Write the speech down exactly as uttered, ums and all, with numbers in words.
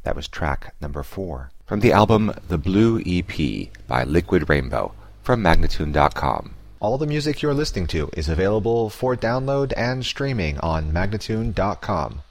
That was track number four. From the album The Blue E P by Liquid Rainbow from Magnatune dot com. All the music you're listening to is available for download and streaming on Magnatune dot com.